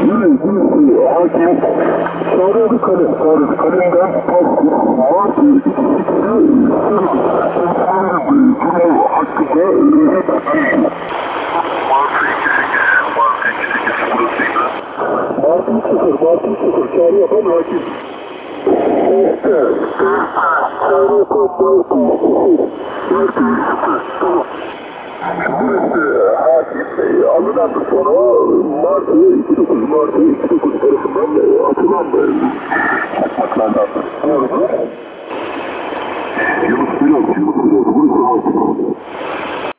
Hakim Sarı Kalem'den Paslı Martı hakkında Martı 0 çağrı yapan hakim. Çağrı yapan hakim alınan sonra Martı 29 tarafından atılan çakmaklardan. Yunus Bilal, burası hakim.